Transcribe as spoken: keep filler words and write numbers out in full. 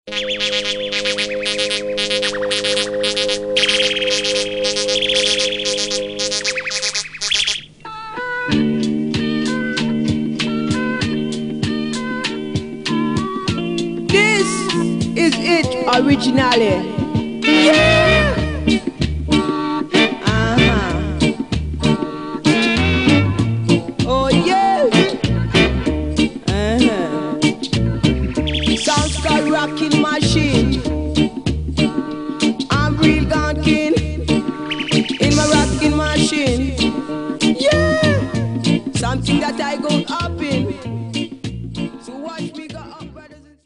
This is it originally. Yeah. Uh-huh. Oh yeah. Uh-huh. Sounds got rocking machine. I'm real gonkin in my rocking machine. Yeah. Something that I go